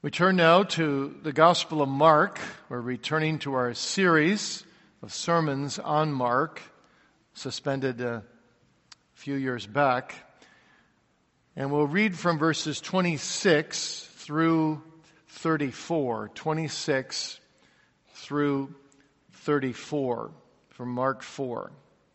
We turn now to the Gospel of Mark. We're returning to our series of sermons on Mark, suspended a few years back. And we'll read from verses 26 through 34. 26 through 34 from Mark 4.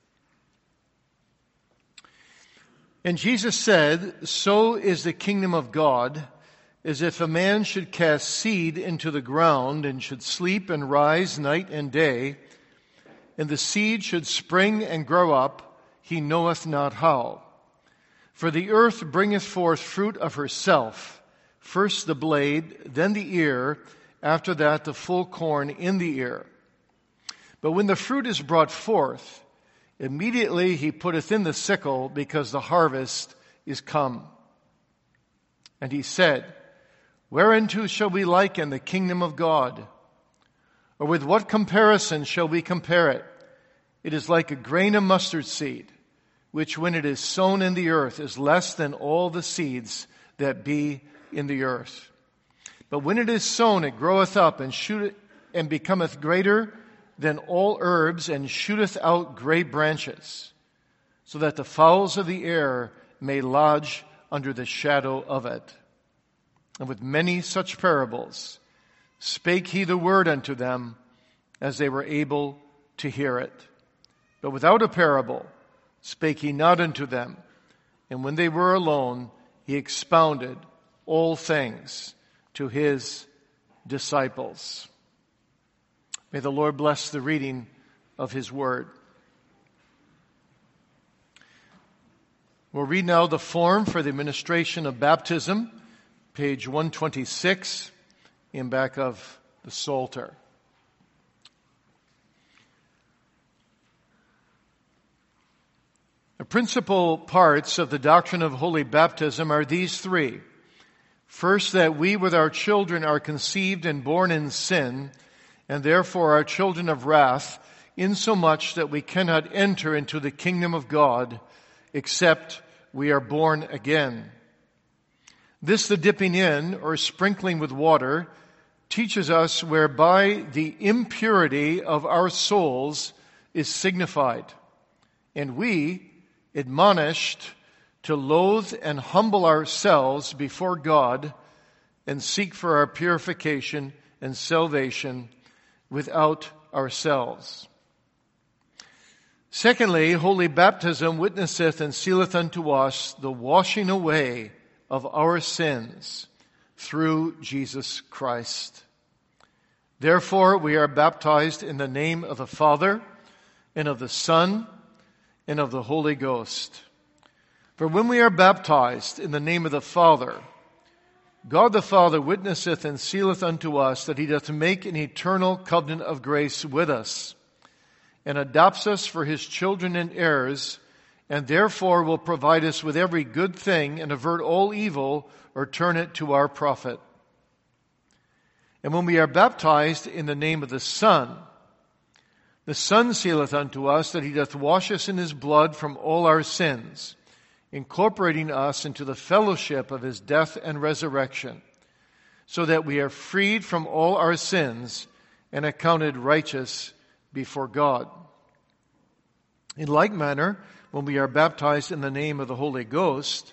And Jesus said, "So is the kingdom of God, as if a man should cast seed into the ground and should sleep and rise night and day, and the seed should spring and grow up, he knoweth not how. For the earth bringeth forth fruit of herself, first the blade, then the ear, after that the full corn in the ear. But when the fruit is brought forth, immediately he putteth in the sickle, because the harvest is come. And he said, Whereunto shall we liken the kingdom of God? Or with what comparison shall we compare it? It is like a grain of mustard seed, which when it is sown in the earth is less than all the seeds that be in the earth. But when it is sown, it groweth up and becometh greater than all herbs, and shooteth out great branches, so that the fowls of the air may lodge under the shadow of it. And with many such parables spake he the word unto them, as they were able to hear it. But without a parable spake he not unto them. And when they were alone, he expounded all things to his disciples." May the Lord bless the reading of his word. We'll read now the form for the administration of baptism, page 126, in back of the Psalter. The principal parts of the doctrine of holy baptism are these three. First, that we with our children are conceived and born in sin, and therefore are children of wrath, insomuch that we cannot enter into the kingdom of God except we are born again. This, the dipping in or sprinkling with water, teaches us whereby the impurity of our souls is signified, and we, admonished to loathe and humble ourselves before God and seek for our purification and salvation without ourselves. Secondly, holy baptism witnesseth and sealeth unto us the washing away of our sins through Jesus Christ. Therefore, we are baptized in the name of the Father, and of the Son, and of the Holy Ghost. For when we are baptized in the name of the Father, God the Father witnesseth and sealeth unto us that he doth make an eternal covenant of grace with us, and adopts us for his children and heirs, and therefore will provide us with every good thing, and avert all evil, or turn it to our profit. And when we are baptized in the name of the Son sealeth unto us that he doth wash us in his blood from all our sins, incorporating us into the fellowship of his death and resurrection, so that we are freed from all our sins and accounted righteous before God. In like manner, when we are baptized in the name of the Holy Ghost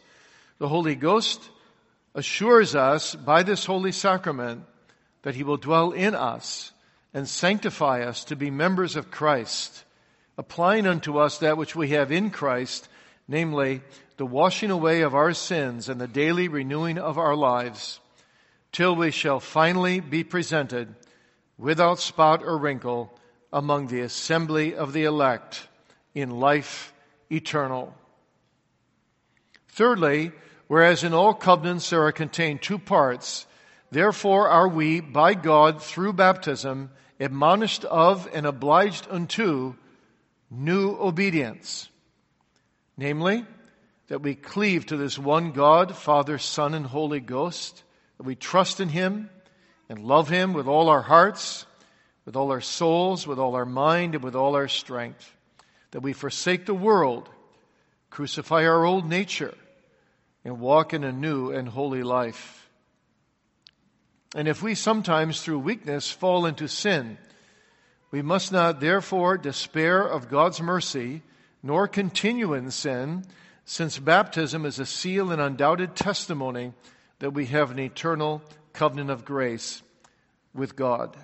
assures us by this holy sacrament that he will dwell in us and sanctify us to be members of Christ, applying unto us that which we have in Christ, namely, the washing away of our sins and the daily renewing of our lives, till we shall finally be presented without spot or wrinkle among the assembly of the elect in life eternal. Thirdly, whereas in all covenants there are contained two parts, therefore are we, by God, through baptism, admonished of and obliged unto new obedience. Namely, that we cleave to this one God, Father, Son, and Holy Ghost, that we trust in him and love him with all our hearts, with all our souls, with all our mind, and with all our strength. That we forsake the world, crucify our old nature, and walk in a new and holy life. And if we sometimes through weakness fall into sin, we must not therefore despair of God's mercy, nor continue in sin, since baptism is a seal and undoubted testimony that we have an eternal covenant of grace with God.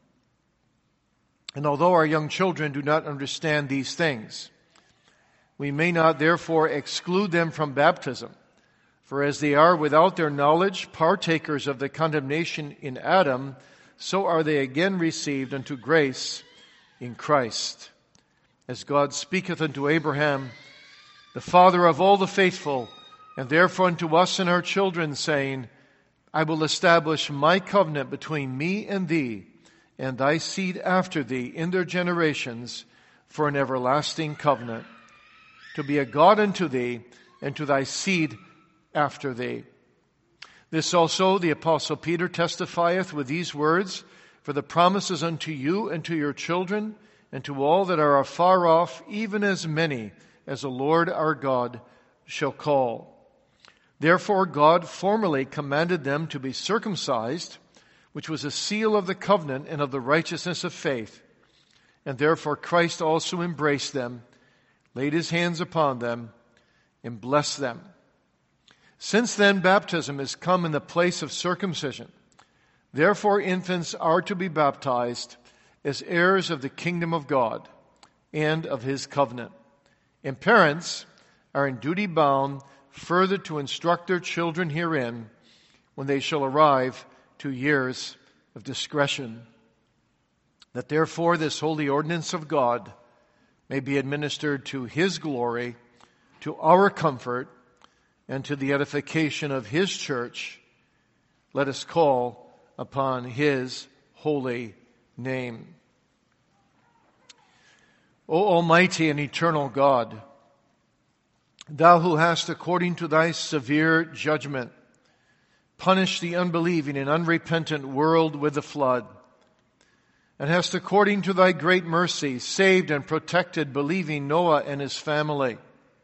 And although our young children do not understand these things, we may not therefore exclude them from baptism. For as they are without their knowledge partakers of the condemnation in Adam, so are they again received unto grace in Christ. As God speaketh unto Abraham, the father of all the faithful, and therefore unto us and our children, saying, I will establish my covenant between me and thee, and thy seed after thee in their generations, for an everlasting covenant, to be a God unto thee, and to thy seed after thee. This also the Apostle Peter testifieth with these words, for the promises unto you and to your children, and to all that are afar off, even as many as the Lord our God shall call. Therefore God formerly commanded them to be circumcised, which was a seal of the covenant and of the righteousness of faith. And therefore Christ also embraced them, laid his hands upon them, and blessed them. Since then baptism is come in the place of circumcision, therefore infants are to be baptized as heirs of the kingdom of God and of his covenant. And parents are in duty bound further to instruct their children herein when they shall arrive to years of discretion, that therefore this holy ordinance of God may be administered to his glory, to our comfort, and to the edification of his church. Let us call upon his holy name. O Almighty and eternal God, thou who hast, according to thy severe judgment, punished the unbelieving and unrepentant world with the flood, and hast, according to thy great mercy, saved and protected believing Noah and his family.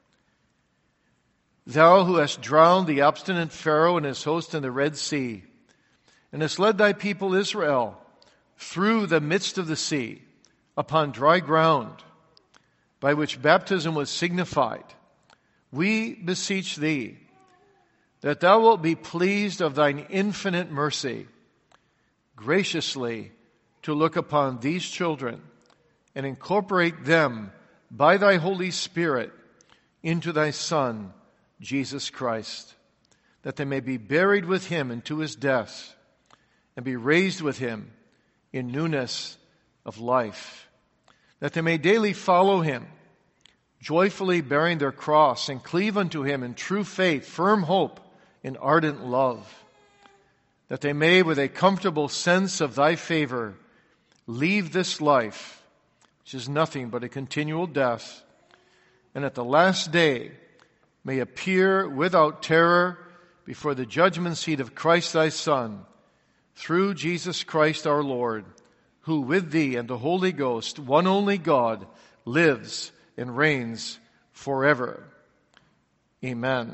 Thou who hast drowned the obstinate Pharaoh and his host in the Red Sea, and hast led thy people Israel through the midst of the sea upon dry ground, by which baptism was signified, we beseech thee that thou wilt be pleased of thine infinite mercy graciously to look upon these children and incorporate them by thy Holy Spirit into thy Son, Jesus Christ, that they may be buried with him into his death and be raised with him in newness of life, that they may daily follow him, joyfully bearing their cross, and cleave unto him in true faith, firm hope, and ardent love, that they may, with a comfortable sense of thy favor, leave this life, which is nothing but a continual death, and at the last day may appear without terror before the judgment seat of Christ thy Son, through Jesus Christ our Lord, who with thee and the Holy Ghost, one only God, lives and reigns forever. Amen.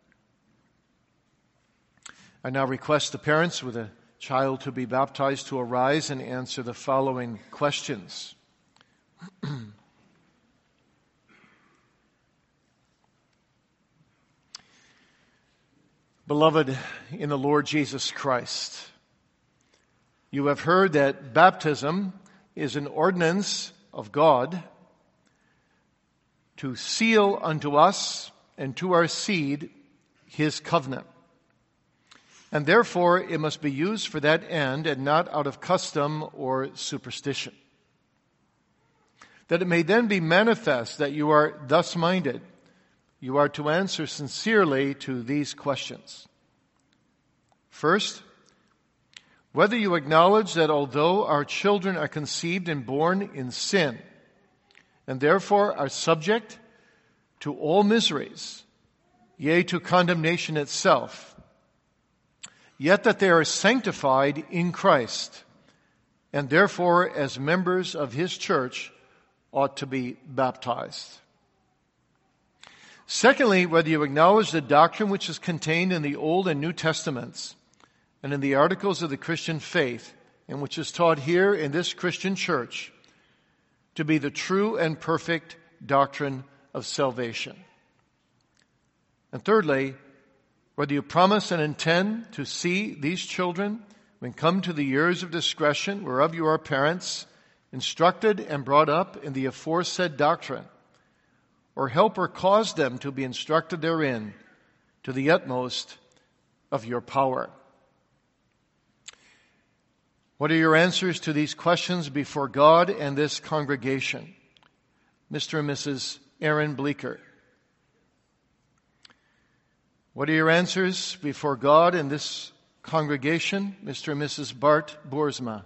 I now request the parents with a child to be baptized to arise and answer the following questions. Beloved in the Lord Jesus Christ, you have heard that baptism is an ordinance of God to seal unto us and to our seed his covenant. And therefore it must be used for that end and not out of custom or superstition. That it may then be manifest that you are thus minded, you are to answer sincerely to these questions. First, whether you acknowledge that although our children are conceived and born in sin, and therefore are subject to all miseries, yea, to condemnation itself, yet that they are sanctified in Christ, and therefore as members of his church ought to be baptized. Secondly, whether you acknowledge the doctrine which is contained in the Old and New Testaments, and in the articles of the Christian faith, and which is taught here in this Christian church, to be the true and perfect doctrine of salvation. And thirdly, whether you promise and intend to see these children, when come to the years of discretion, whereof you are parents, instructed and brought up in the aforesaid doctrine, or help or cause them to be instructed therein to the utmost of your power. What are your answers to these questions before God and this congregation? Mr. and Mrs. Aaron Bleeker. What are your answers before God and this congregation? Mr. and Mrs. Bart Boersma.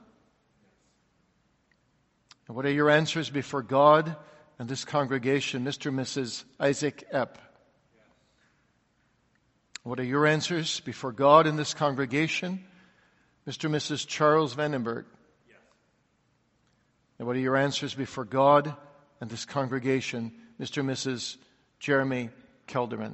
And what are your answers before God and this congregation? Mr. and Mrs. Isaac Epp. What are your answers before God and this congregation? Mr. and Mrs. Charles Vandenberg. And what are your answers before God and this congregation? Mr. and Mrs. Jeremy Kelderman.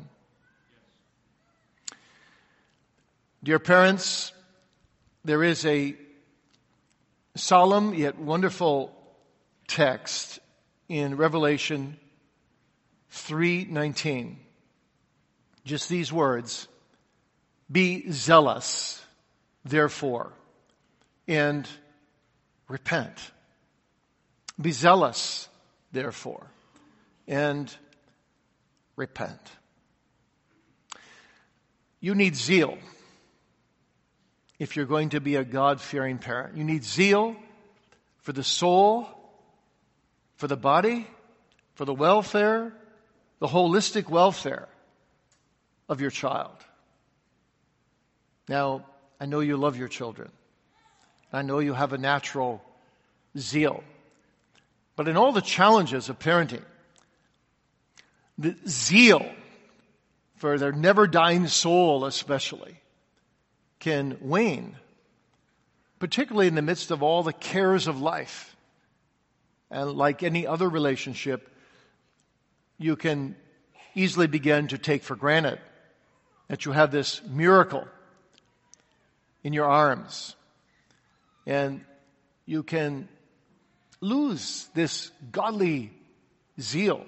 Dear parents, there is a solemn yet wonderful text in Revelation 3:19. Just these words, "Be zealous, therefore, and repent." Be zealous, therefore, and repent. You need zeal if you're going to be a God-fearing parent. You need zeal for the soul, for the body, for the welfare, the holistic welfare of your child. Now, I know you love your children. I know you have a natural zeal. But in all the challenges of parenting, the zeal for their never-dying soul especially can wane, particularly in the midst of all the cares of life. And like any other relationship, you can easily begin to take for granted that you have this miracle in your arms. And you can lose this godly zeal.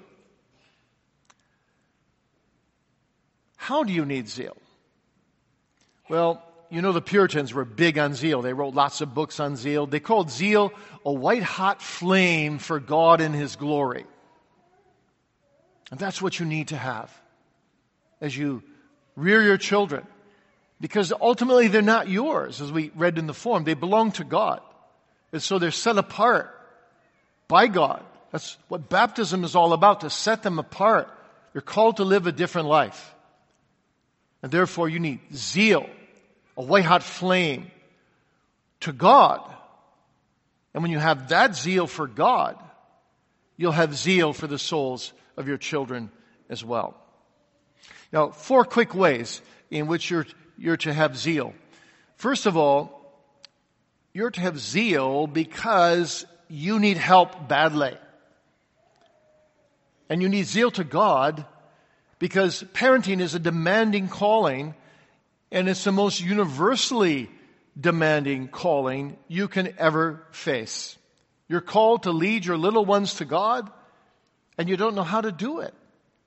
How do you need zeal? Well, you know the Puritans were big on zeal. They wrote lots of books on zeal. They called zeal a white-hot flame for God and His glory. And that's what you need to have as you rear your children. Because ultimately they're not yours, as we read in the form. They belong to God. And so they're set apart by God. That's what baptism is all about, to set them apart. You're called to live a different life. And therefore you need zeal, a white-hot flame to God. And when you have that zeal for God, you'll have zeal for the souls of your children as well. Now, 4 quick ways in which you're to have zeal. First of all, you're to have zeal because you need help badly. And you need zeal to God because parenting is a demanding calling, and it's the most universally demanding calling you can ever face. You're called to lead your little ones to God, and you don't know how to do it.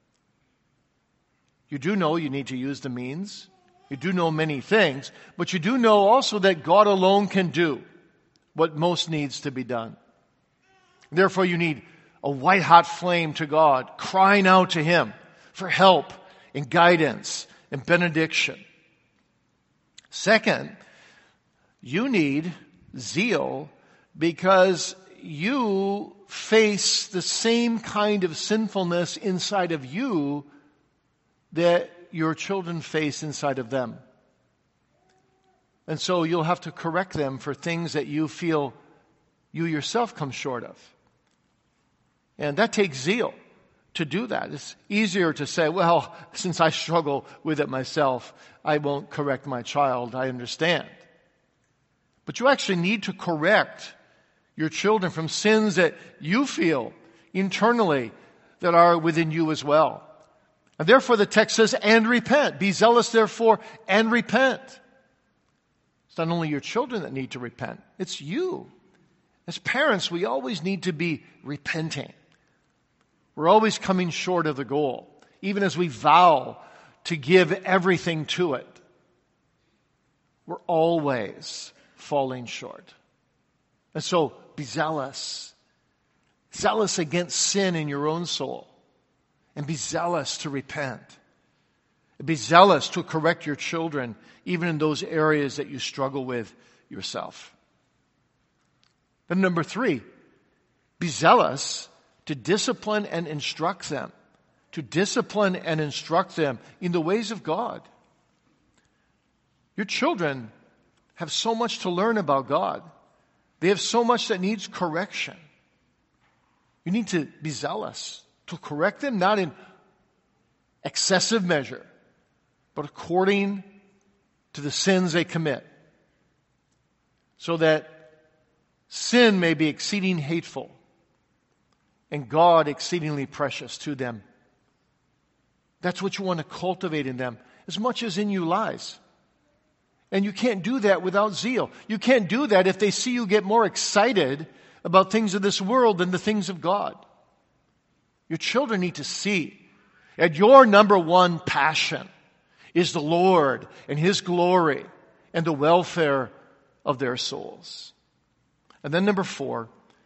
You do know you need to use the means. You do know many things, but you do know also that God alone can do what most needs to be done. Therefore, you need a white-hot flame to God, crying out to Him for help and guidance and benediction. Second, you need zeal because you face the same kind of sinfulness inside of you that your children face inside of them. And so you'll have to correct them for things that you feel you yourself come short of. And that takes zeal to do that. It's easier to say, well, since I struggle with it myself, I won't correct my child. I understand. But you actually need to correct your children from sins that you feel internally that are within you as well. And therefore the text says, and repent. Be zealous therefore, and repent. It's not only your children that need to repent, it's you. As parents, we always need to be repenting. We're always coming short of the goal, even as we vow to give everything to it. We're always falling short. And so be zealous. Zealous against sin in your own soul. And be zealous to repent. Be zealous to correct your children, even in those areas that you struggle with yourself. Then number 3, be zealous to discipline and instruct them. To discipline and instruct them in the ways of God. Your children have so much to learn about God. They have so much that needs correction. You need to be zealous to correct them, not in excessive measure, but according to the sins they commit, so that sin may be exceeding hateful and God exceedingly precious to them. That's what you want to cultivate in them as much as in you lies. And you can't do that without zeal. You can't do that if they see you get more excited about things of this world than the things of God. Your children need to see that your number one passion is the Lord and His glory and the welfare of their souls. And then number 4,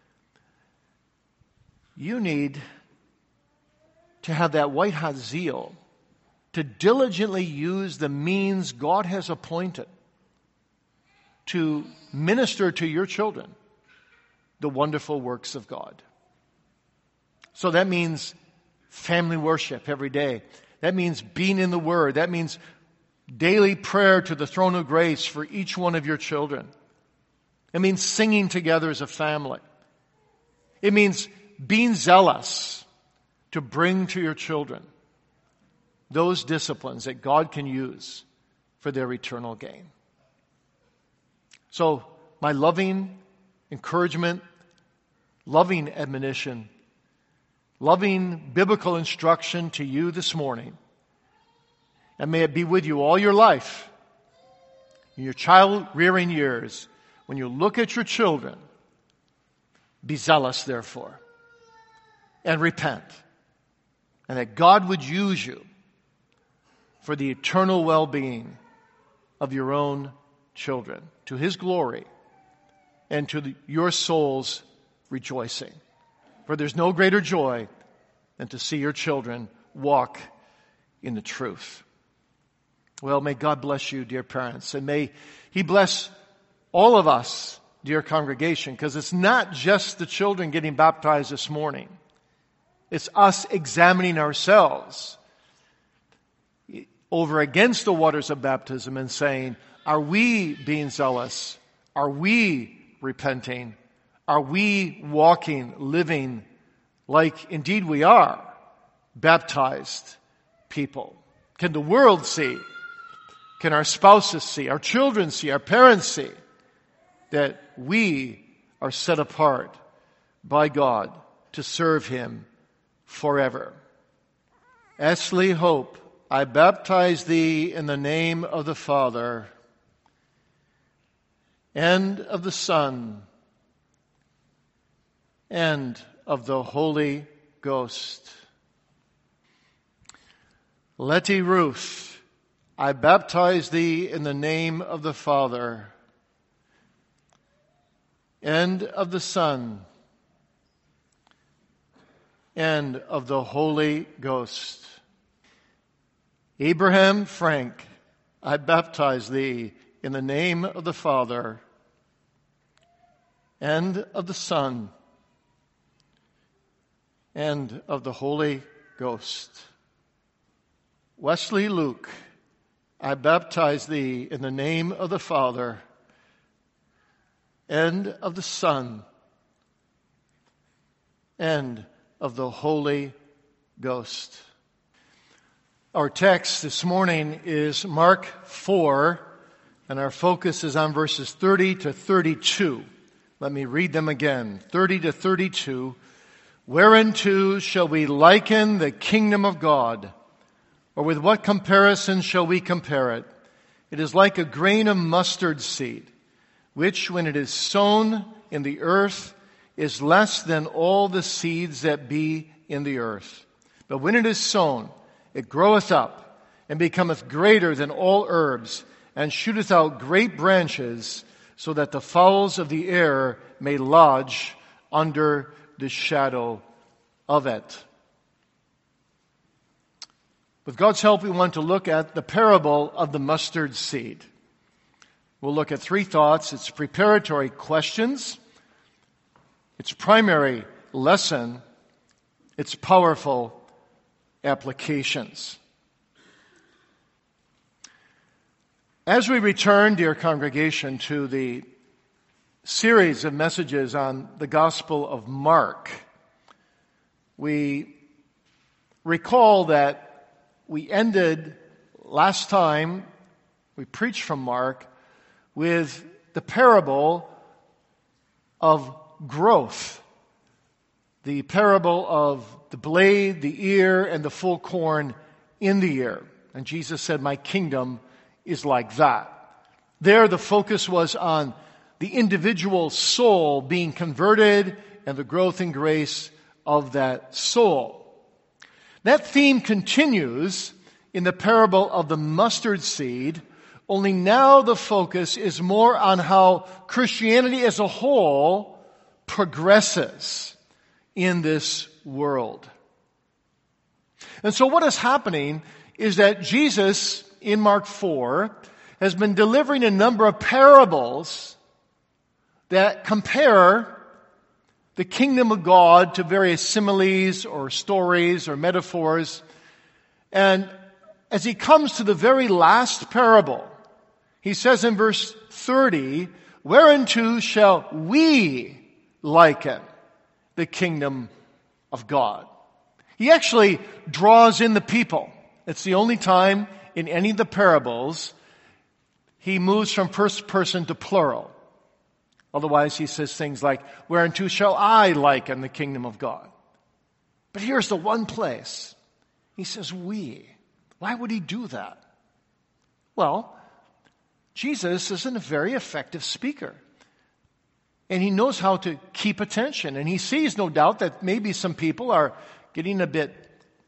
you need to have that white-hot zeal to diligently use the means God has appointed to minister to your children the wonderful works of God. So that means family worship every day. That means being in the Word. That means daily prayer to the throne of grace for each one of your children. It means singing together as a family. It means being zealous to bring to your children those disciplines that God can use for their eternal gain. So, my loving encouragement, loving admonition, loving biblical instruction to you this morning, and may it be with you all your life, in your child-rearing years, when you look at your children, be zealous, therefore, and repent, and that God would use you for the eternal well-being of your own children, to His glory and to your soul's rejoicing. For there's no greater joy than to see your children walk in the truth. Well, may God bless you, dear parents, and may He bless all of us, dear congregation, because it's not just the children getting baptized this morning. It's us examining ourselves over against the waters of baptism and saying, are we being zealous? Are we repenting? Are we walking, living like indeed we are baptized people? Can the world see? Can our spouses see? Our children see? Our parents see that we are set apart by God to serve Him forever? Ashley Hope, I baptize thee in the name of the Father and of the Son and of the Holy Ghost. Letty Ruth, I baptize thee in the name of the Father and of the Son and of the Holy Ghost. Abraham Frank, I baptize thee in the name of the Father and of the Son and of the Holy Ghost. Wesley Luke, I baptize thee in the name of the Father and of the Son and of the Holy Ghost. Our text this morning is Mark 4, and our focus is on verses 30 to 32. Let me read them again. 30 to 32. Whereunto shall we liken the kingdom of God? Or with what comparison shall we compare it? It is like a grain of mustard seed, which when it is sown in the earth is less than all the seeds that be in the earth. But when it is sown, it groweth up, and becometh greater than all herbs, and shooteth out great branches, so that the fowls of the air may lodge under the shadow of it. With God's help, we want to look at the parable of the mustard seed. We'll look at three thoughts: its preparatory questions, its primary lesson, its powerful applications. As we return, dear congregation, to the series of messages on the Gospel of Mark, we recall that we ended last time we preached from Mark with the parable of growth, the parable of the blade, the ear, and the full corn in the ear. And Jesus said, "My kingdom is like that." There the focus was on the individual soul being converted and the growth in grace of that soul. That theme continues in the parable of the mustard seed, only now the focus is more on how Christianity as a whole progresses in this world. And so what is happening is that Jesus, in Mark 4, has been delivering a number of parables that compare the kingdom of God to various similes or stories or metaphors. And as he comes to the very last parable, he says in verse 30, "Whereunto shall we liken the kingdom of God?" He actually draws in the people. It's the only time in any of the parables he moves from first person to plural. Otherwise, he says things like, "Whereunto shall I liken the kingdom of God?" But here's the one place he says, "we." Why would he do that? Well, Jesus isn't a very effective speaker. And he knows how to keep attention. And he sees, no doubt, that maybe some people are getting a bit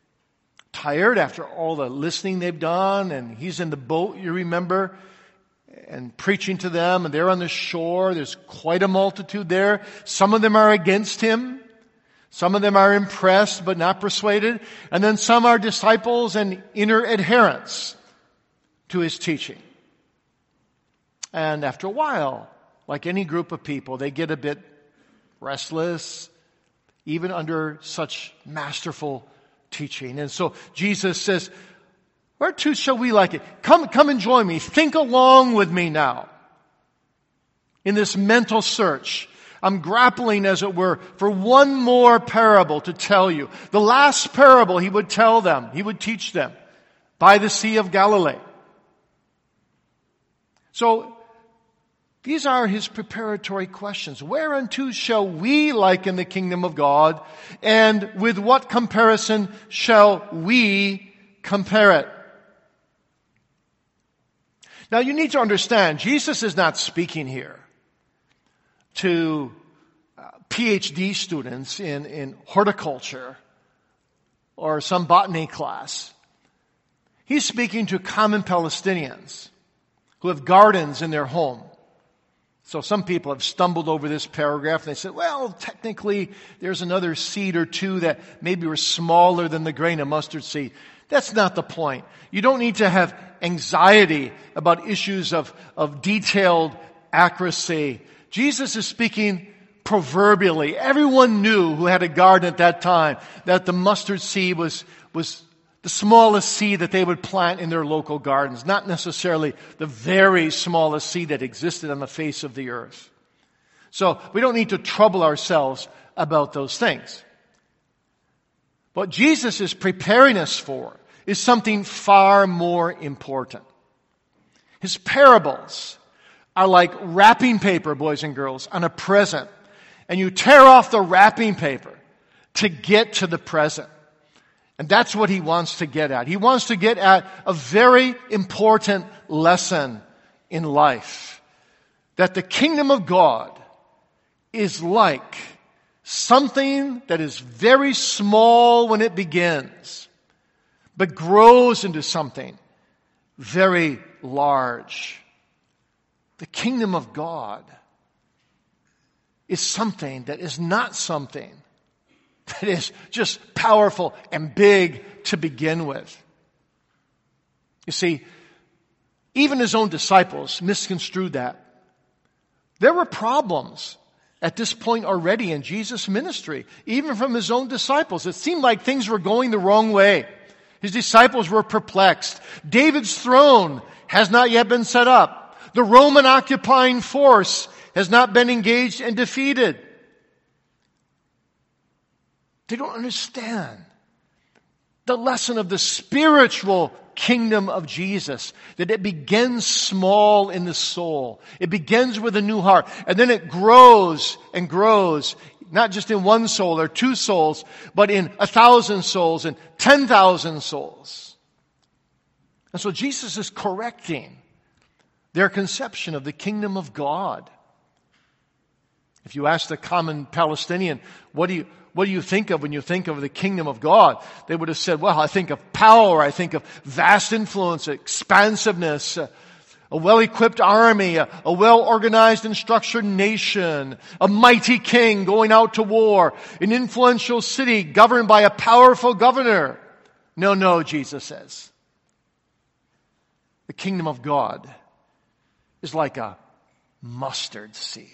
tired after all the listening they've done. And he's in the boat, you remember, and preaching to them, and they're on the shore. There's quite a multitude there. Some of them are against him. Some of them are impressed but not persuaded. And then some are disciples and inner adherents to his teaching. And after a while, like any group of people, they get a bit restless, even under such masterful teaching. And so Jesus says, "Whereto shall we like it?" Come and join me. Think along with me now. In this mental search, I'm grappling, as it were, for one more parable to tell you. The last parable he would tell them, he would teach them, by the Sea of Galilee. So, these are his preparatory questions. Whereunto shall we liken the kingdom of God? And with what comparison shall we compare it? Now you need to understand, Jesus is not speaking here to PhD students in horticulture or some botany class. He's speaking to common Palestinians who have gardens in their home. So some people have stumbled over this paragraph and they said, well, technically there's another seed or two that maybe were smaller than the grain of mustard seed. That's not the point. You don't need to have anxiety about issues of detailed accuracy. Jesus is speaking proverbially. Everyone knew who had a garden at that time that the mustard seed was the smallest seed that they would plant in their local gardens, not necessarily the very smallest seed that existed on the face of the earth. So we don't need to trouble ourselves about those things. What Jesus is preparing us for is something far more important. His parables are like wrapping paper, boys and girls, on a present. And you tear off the wrapping paper to get to the present. And that's what he wants to get at. He wants to get at a very important lesson in life. That the kingdom of God is like something that is very small when it begins, but grows into something very large. The kingdom of God is something that is not something that is just powerful and big to begin with. You see, even his own disciples misconstrued that. There were problems at this point already in Jesus' ministry, even from his own disciples. It seemed like things were going the wrong way. His disciples were perplexed. David's throne has not yet been set up. The Roman occupying force has not been engaged and defeated. They don't understand the lesson of the spiritual kingdom of Jesus, that it begins small in the soul. It begins with a new heart, and then it grows and grows, not just in one soul or two souls, but in 1,000 souls and 10,000 souls. And so Jesus is correcting their conception of the kingdom of God. If you ask the common Palestinian, what do you think of when you think of the kingdom of God? They would have said, well, I think of power, I think of vast influence, expansiveness, a well-equipped army, a well-organized and structured nation, a mighty king going out to war, an influential city governed by a powerful governor. No, Jesus says. The kingdom of God is like a mustard seed.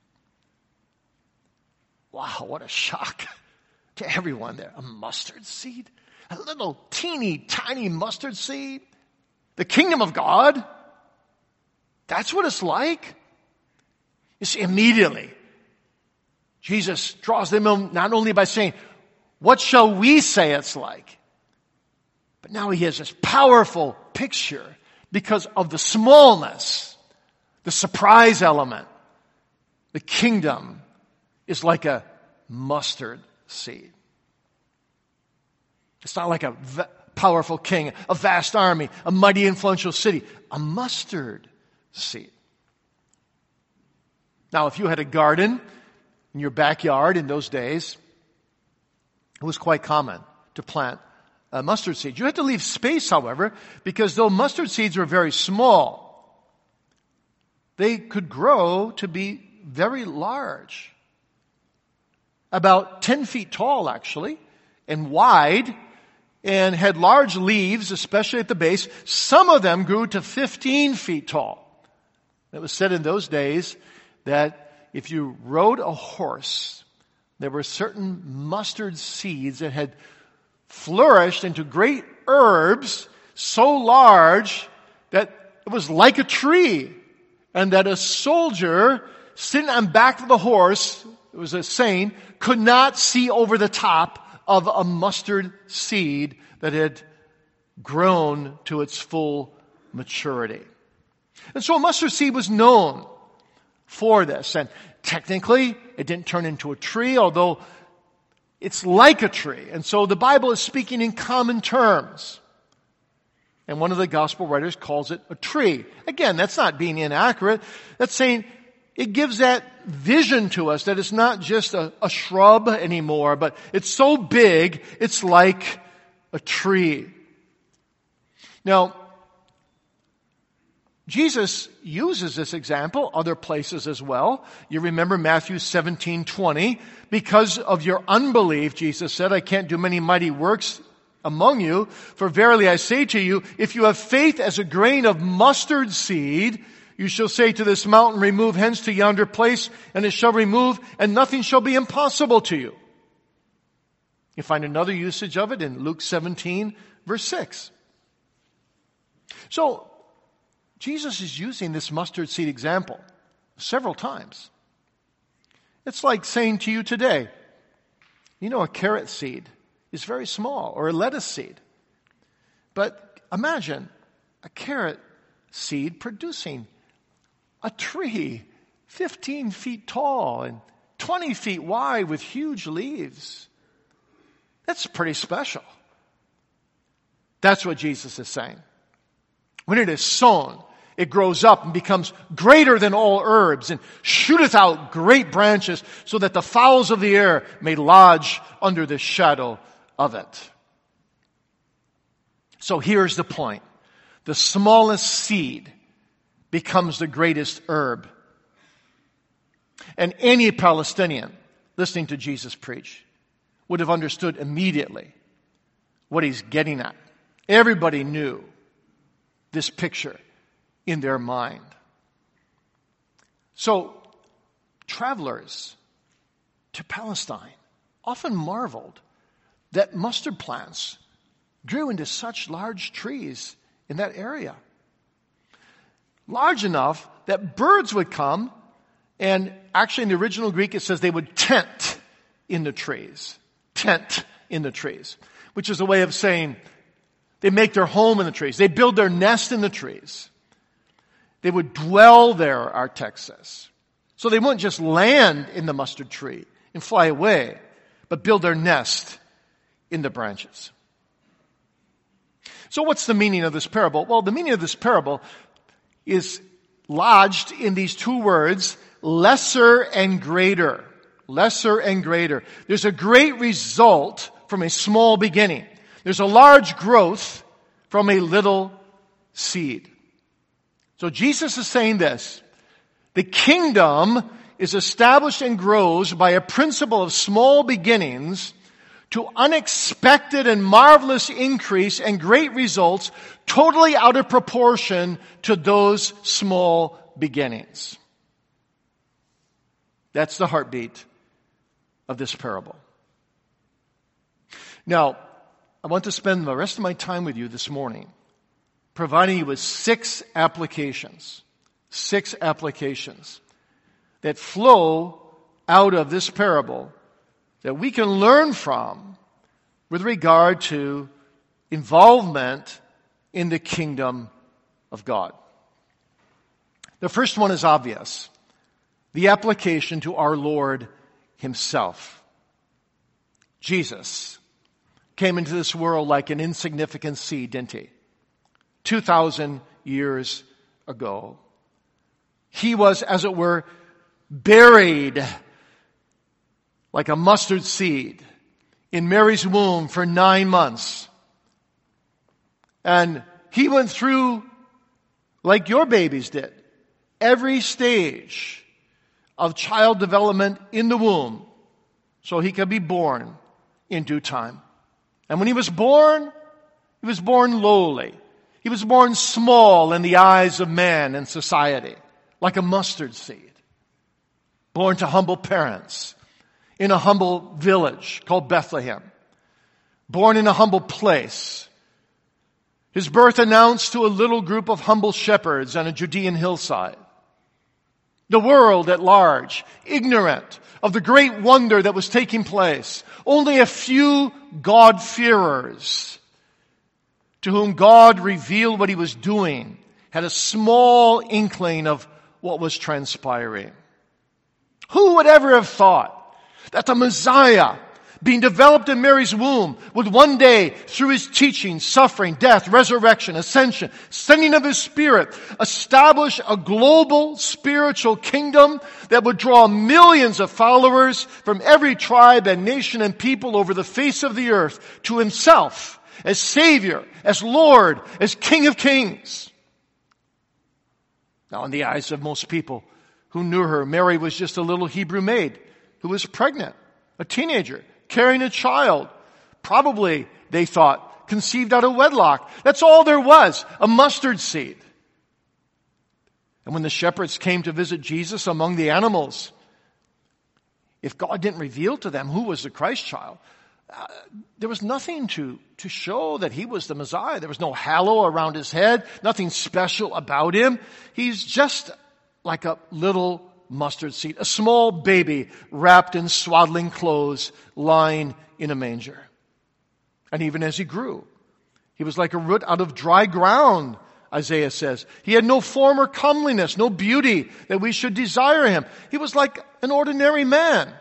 Wow, what a shock to everyone there. A mustard seed? A little teeny tiny mustard seed? The kingdom of God? That's what it's like? You see, immediately, Jesus draws them in not only by saying, what shall we say it's like? But now he has this powerful picture because of the smallness, the surprise element. The kingdom is like a mustard seed. It's not like a powerful king, a vast army, a mighty influential city. A mustard seed. Now, if you had a garden in your backyard in those days, it was quite common to plant a mustard seed. You had to leave space, however, because though mustard seeds were very small, they could grow to be very large. About 10 feet tall, actually, and wide, and had large leaves, especially at the base. Some of them grew to 15 feet tall. It was said in those days that if you rode a horse, there were certain mustard seeds that had flourished into great herbs so large that it was like a tree, and that a soldier sitting on the back of the horse, it was a saying, could not see over the top of a mustard seed that had grown to its full maturity. And so a mustard seed was known for this. And technically, it didn't turn into a tree, although it's like a tree. And so the Bible is speaking in common terms. And one of the gospel writers calls it a tree. Again, that's not being inaccurate. That's saying it gives that vision to us that it's not just a shrub anymore, but it's so big, it's like a tree. Now, Jesus uses this example other places as well. You remember Matthew 17:20. Because of your unbelief, Jesus said, I can't do many mighty works among you. For verily I say to you, if you have faith as a grain of mustard seed, you shall say to this mountain, remove hence to yonder place, and it shall remove, and nothing shall be impossible to you. You find another usage of it in Luke 17, verse 6. So, Jesus is using this mustard seed example several times. It's like saying to you today, a carrot seed is very small, or a lettuce seed. But imagine a carrot seed producing a tree 15 feet tall and 20 feet wide with huge leaves. That's pretty special. That's what Jesus is saying. When it is sown, it grows up and becomes greater than all herbs and shooteth out great branches so that the fowls of the air may lodge under the shadow of it. So here's the point. The smallest seed becomes the greatest herb. And any Palestinian listening to Jesus preach would have understood immediately what he's getting at. Everybody knew this picture in their mind. So, travelers to Palestine often marveled that mustard plants grew into such large trees in that area. Large enough that birds would come, and actually in the original Greek it says they would tent in the trees. Tent in the trees. Which is a way of saying they make their home in the trees. They build their nest in the trees. They would dwell there, our text says. So they wouldn't just land in the mustard tree and fly away, but build their nest in the branches. So what's the meaning of this parable? Well, the meaning of this parable is lodged in these two words, lesser and greater. Lesser and greater. There's a great result from a small beginning. There's a large growth from a little seed. So Jesus is saying this. The kingdom is established and grows by a principle of small beginnings to unexpected and marvelous increase and great results totally out of proportion to those small beginnings. That's the heartbeat of this parable. Now, I want to spend the rest of my time with you this morning providing you with 6 applications. 6 applications that flow out of this parable that we can learn from with regard to involvement in the kingdom of God. The first one is obvious. The application to our Lord Himself. Jesus came into this world like an insignificant seed, didn't He? 2,000 years ago. He was, as it were, buried like a mustard seed in Mary's womb for 9 months. And He went through, like your babies did, every stage of child development in the womb so He could be born in due time. And when He was born lowly. He was born small in the eyes of man and society, like a mustard seed. Born to humble parents in a humble village called Bethlehem. Born in a humble place. His birth announced to a little group of humble shepherds on a Judean hillside. The world at large, ignorant of the great wonder that was taking place. Only a few God-fearers to whom God revealed what He was doing had a small inkling of what was transpiring. Who would ever have thought that the Messiah, being developed in Mary's womb, would one day, through His teaching, suffering, death, resurrection, ascension, sending of His Spirit, establish a global spiritual kingdom that would draw millions of followers from every tribe and nation and people over the face of the earth to Himself as Savior, as Lord, as King of Kings. Now, in the eyes of most people who knew her, Mary was just a little Hebrew maid who was pregnant, a teenager, carrying a child. Probably, they thought, conceived out of wedlock. That's all there was, a mustard seed. And when the shepherds came to visit Jesus among the animals, if God didn't reveal to them who was the Christ child, there was nothing to show that He was the Messiah. There was no halo around His head, nothing special about Him. He's just like a little mustard seed, a small baby wrapped in swaddling clothes, lying in a manger. And even as He grew, He was like a root out of dry ground, Isaiah says. He had no form or comeliness, no beauty that we should desire Him. He was like an ordinary man.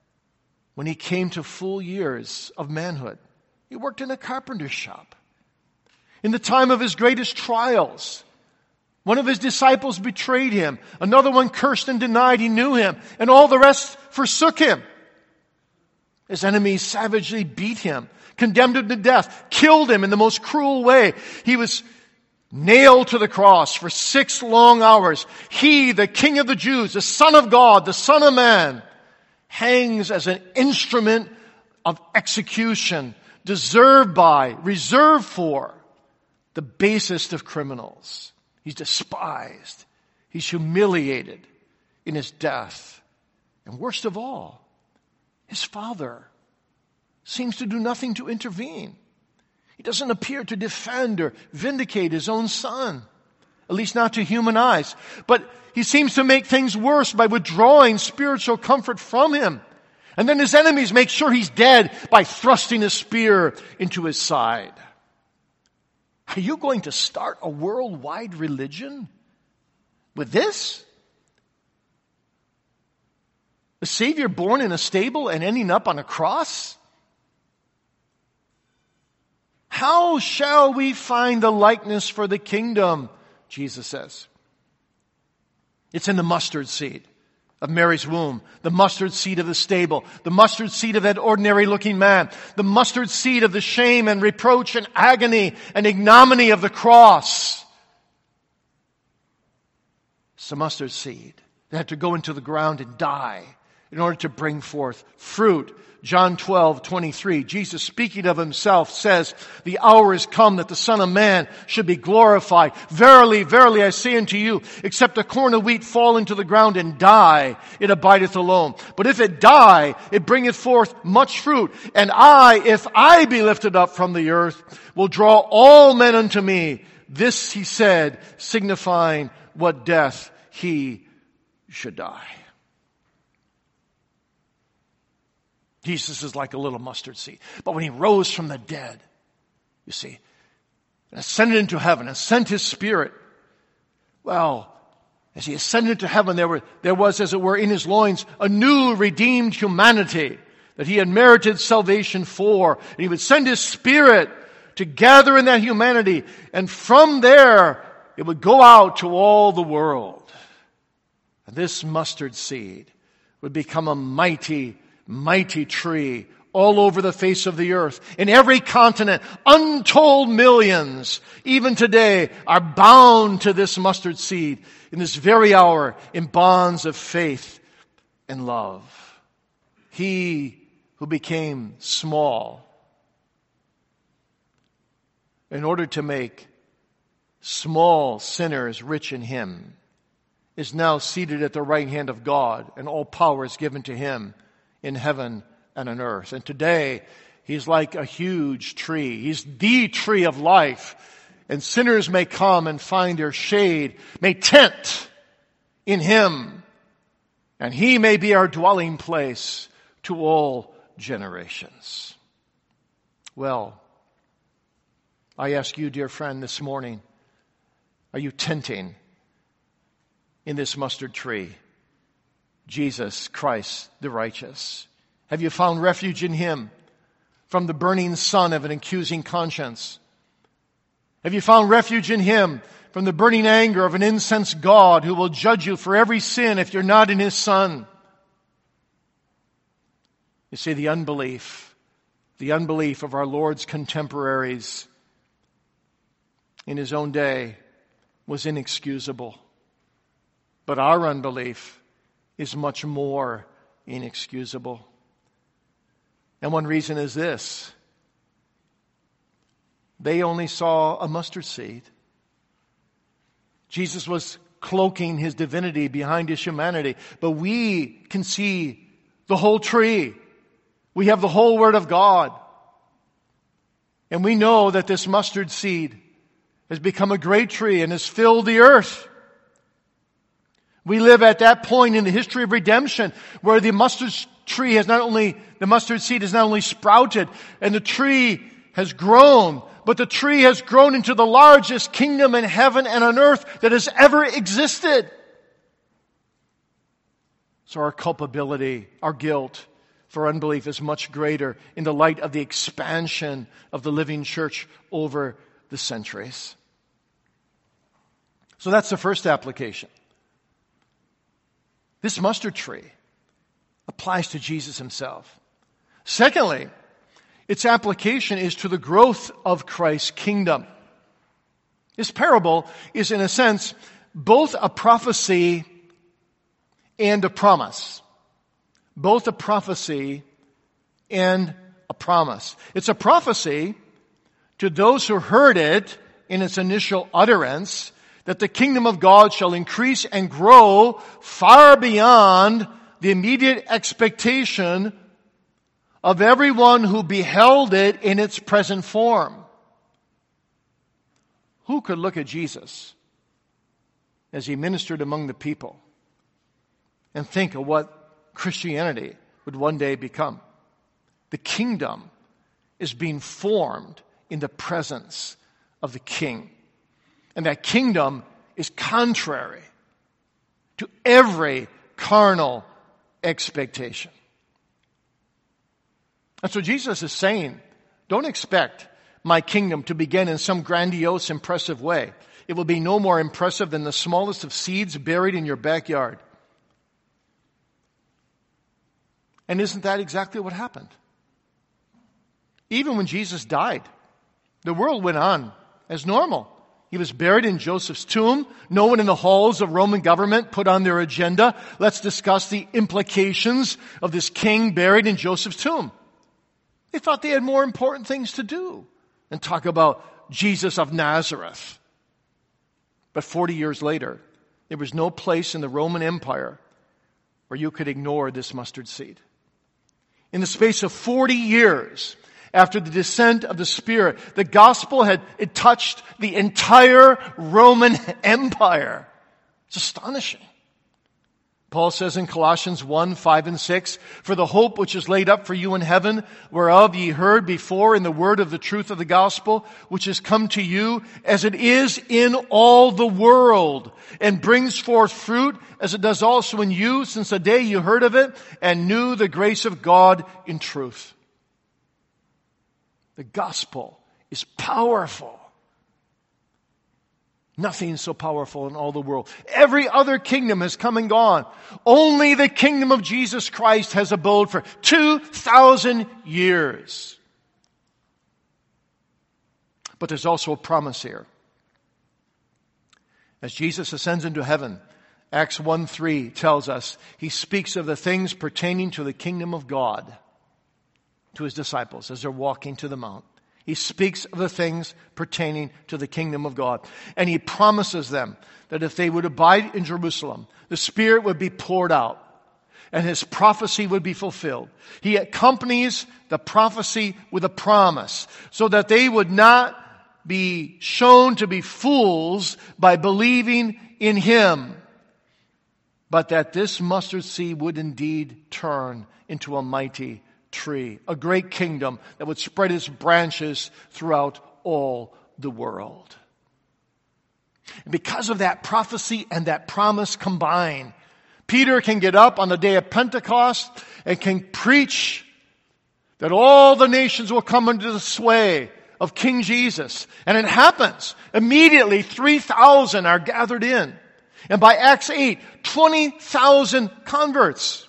When He came to full years of manhood, He worked in a carpenter's shop. In the time of his greatest trials, one of his disciples betrayed him. Another one cursed and denied he knew him. And all the rest forsook him. His enemies savagely beat him, condemned him to death, killed him in the most cruel way. He was nailed to the cross for 6 long hours. He, the King of the Jews, the Son of God, the Son of Man, hangs as an instrument of execution, deserved by, reserved for the basest of criminals. He's despised. He's humiliated in his death. And worst of all, his Father seems to do nothing to intervene. He doesn't appear to defend or vindicate his own Son, at least not to human eyes. But he seems to make things worse by withdrawing spiritual comfort from him. And then his enemies make sure he's dead by thrusting a spear into his side. Are you going to start a worldwide religion with this? A Savior born in a stable and ending up on a cross? How shall we find the likeness for the kingdom? Jesus says. It's in the mustard seed of Mary's womb, the mustard seed of the stable, the mustard seed of that ordinary looking man, the mustard seed of the shame and reproach and agony and ignominy of the cross. It's the mustard seed that had to go into the ground and die in order to bring forth fruit. John 12:23, Jesus speaking of himself says, "The hour is come that the Son of Man should be glorified. Verily, verily, I say unto you, except a corn of wheat fall into the ground and die, it abideth alone. But if it die, it bringeth forth much fruit. And I, if I be lifted up from the earth, will draw all men unto me." This he said, signifying what death he should die. Jesus is like a little mustard seed. But when he rose from the dead, you see, and ascended into heaven and sent his Spirit, well, as he ascended into heaven, there was, as it were, in his loins, a new redeemed humanity that he had merited salvation for. And he would send his Spirit to gather in that humanity. And from there, it would go out to all the world. And this mustard seed would become a mighty tree all over the face of the earth. In every continent, untold millions, even today, are bound to this mustard seed in this very hour in bonds of faith and love. He who became small in order to make small sinners rich in him is now seated at the right hand of God, and all power is given to him in heaven and on earth. And today, he's like a huge tree. He's the tree of life. And sinners may come and find their shade, may tent in him. And he may be our dwelling place to all generations. Well, I ask you, dear friend, this morning, are you tenting in this mustard tree? Jesus Christ, the righteous. Have you found refuge in him from the burning sun of an accusing conscience? Have you found refuge in him from the burning anger of an incensed God who will judge you for every sin if you're not in his Son? You see, the unbelief of our Lord's contemporaries in his own day was inexcusable. But our unbelief is much more inexcusable. And one reason is this: they only saw a mustard seed. Jesus was cloaking his divinity behind his humanity, but we can see the whole tree. We have the whole Word of God. And we know that this mustard seed has become a great tree and has filled the earth. We live at that point in the history of redemption where the mustard seed has not only sprouted and the tree has grown, but the tree has grown into the largest kingdom in heaven and on earth that has ever existed. So our culpability, our guilt for unbelief is much greater in the light of the expansion of the living church over the centuries. So that's the first application. This mustard tree applies to Jesus himself. Secondly, its application is to the growth of Christ's kingdom. This parable is, in a sense, both a prophecy and a promise. Both a prophecy and a promise. It's a prophecy to those who heard it in its initial utterance, that the kingdom of God shall increase and grow far beyond the immediate expectation of everyone who beheld it in its present form. Who could look at Jesus as he ministered among the people and think of what Christianity would one day become? The kingdom is being formed in the presence of the King. And that kingdom is contrary to every carnal expectation. And so Jesus is saying, don't expect my kingdom to begin in some grandiose, impressive way. It will be no more impressive than the smallest of seeds buried in your backyard. And isn't that exactly what happened? Even when Jesus died, the world went on as normal. He was buried in Joseph's tomb. No one in the halls of Roman government put on their agenda, let's discuss the implications of this king buried in Joseph's tomb. They thought they had more important things to do than talk about Jesus of Nazareth. But 40 years later, there was no place in the Roman Empire where you could ignore this mustard seed. In the space of 40 years, after the descent of the Spirit, the gospel it touched the entire Roman Empire. It's astonishing. Paul says in Colossians 1, 5 and 6, "For the hope which is laid up for you in heaven, whereof ye heard before in the word of the truth of the gospel, which has come to you as it is in all the world, and brings forth fruit as it does also in you, since the day you heard of it and knew the grace of God in truth." The gospel is powerful. Nothing so powerful in all the world. Every other kingdom has come and gone. Only the kingdom of Jesus Christ has abode for 2,000 years. But there's also a promise here. As Jesus ascends into heaven, Acts 1:3 tells us he speaks of the things pertaining to the kingdom of God to his disciples as they're walking to the mount. He speaks of the things pertaining to the kingdom of God. And he promises them that if they would abide in Jerusalem, the Spirit would be poured out and his prophecy would be fulfilled. He accompanies the prophecy with a promise so that they would not be shown to be fools by believing in him, but that this mustard seed would indeed turn into a mighty tree, a great kingdom that would spread its branches throughout all the world. And because of that prophecy and that promise combined, Peter can get up on the day of Pentecost and can preach that all the nations will come under the sway of King Jesus. And it happens. Immediately 3,000 are gathered in. And by Acts 8, 20,000 converts.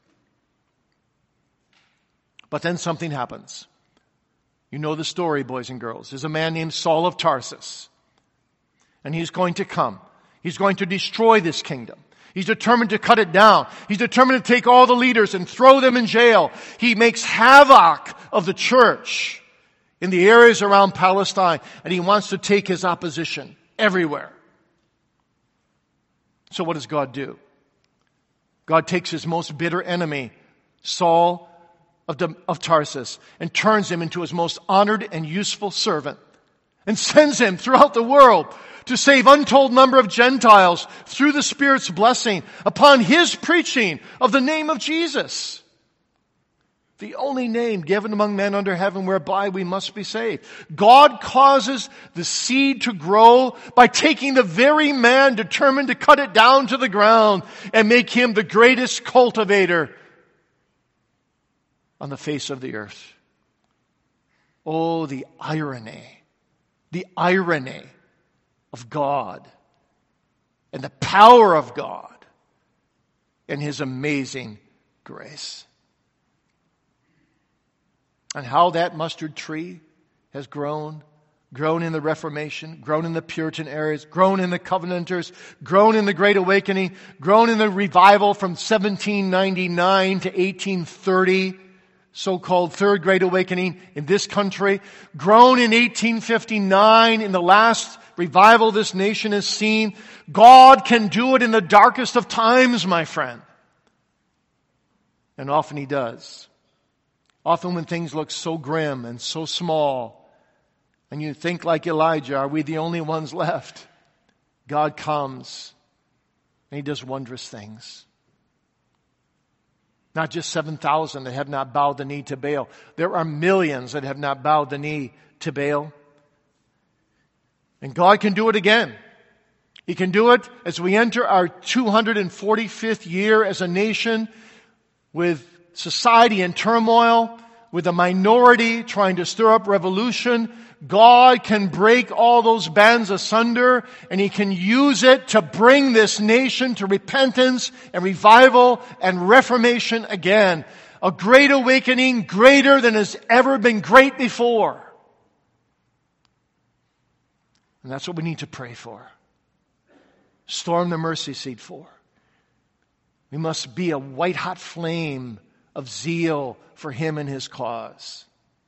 But then something happens. You know the story, boys and girls. There's a man named Saul of Tarsus. And he's going to come. He's going to destroy this kingdom. He's determined to cut it down. He's determined to take all the leaders and throw them in jail. He makes havoc of the church in the areas around Palestine. And he wants to take his opposition everywhere. So what does God do? God takes his most bitter enemy, Saul of Tarsus, and turns him into his most honored and useful servant, and sends him throughout the world to save untold number of Gentiles through the Spirit's blessing upon his preaching of the name of Jesus, the only name given among men under heaven whereby we must be saved. God causes the seed to grow by taking the very man determined to cut it down to the ground and make him the greatest cultivator on the face of the earth. Oh, the irony the irony of God and the power of God and His amazing grace. And how that mustard tree has grown in the Reformation, grown in the Puritan eras, grown in the Covenanters, grown in the Great Awakening, grown in the revival from 1799 to 1830, so-called Third Great Awakening in this country, grown in 1859 in the last revival this nation has seen. God can do it in the darkest of times, my friend. And often He does. Often when things look so grim and so small, and you think like Elijah, are we the only ones left? God comes and He does wondrous things. Not just 7,000 that have not bowed the knee to Baal. There are millions that have not bowed the knee to Baal. And God can do it again. He can do it as we enter our 245th year as a nation, with society in turmoil, with a minority trying to stir up revolution. God can break all those bands asunder, and He can use it to bring this nation to repentance and revival and reformation again. A great awakening, greater than has ever been great before. And that's what we need to pray for. Storm the mercy seat for. We must be a white-hot flame of zeal for Him and His cause.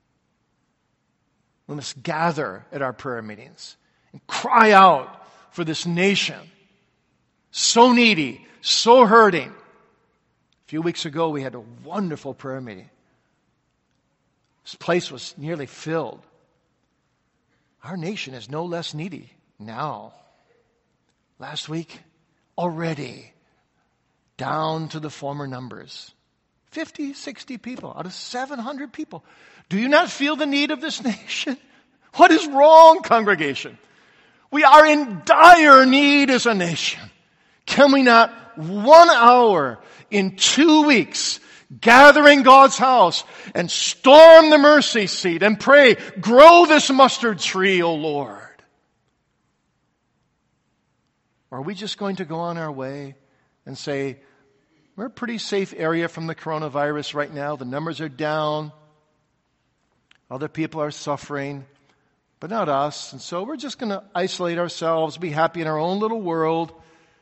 We must gather at our prayer meetings and cry out for this nation. So needy, so hurting. A few weeks ago we had a wonderful prayer meeting. This place was nearly filled. Our nation is no less needy now. Last week, already down to the former numbers. 50, 60 people out of 700 people. Do you not feel the need of this nation? What is wrong, congregation? We are in dire need as a nation. Can we not 1 hour in 2 weeks gather in God's house and storm the mercy seat and pray, grow this mustard tree, O Lord? Or are we just going to go on our way and say, we're a pretty safe area from the coronavirus right now. The numbers are down. Other people are suffering, but not us. And so we're just going to isolate ourselves, be happy in our own little world,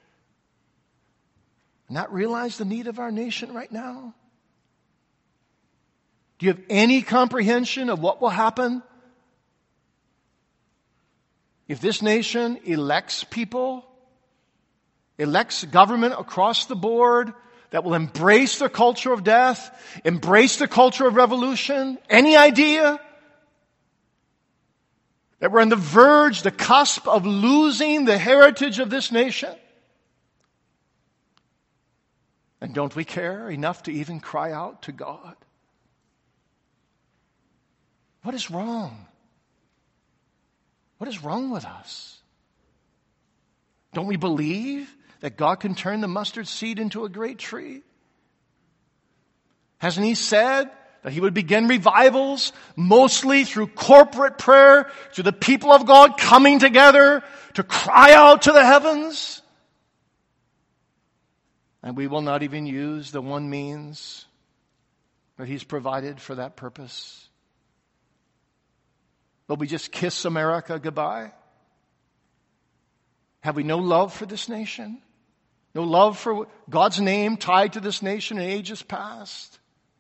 not realize the need of our nation right now? Do you have any comprehension of what will happen if this nation elects people, elects government across the board that will embrace the culture of death, embrace the culture of revolution? Any idea that we're on the verge, the cusp of losing the heritage of this nation? And don't we care enough to even cry out to God? What is wrong? What is wrong with us? Don't we believe that God can turn the mustard seed into a great tree? Hasn't He said that He would begin revivals mostly through corporate prayer, through the people of God coming together to cry out to the heavens? And we will not even use the one means that He's provided for that purpose. Will we just kiss America goodbye? Have we no love for this nation? No love for God's name tied to this nation in ages past?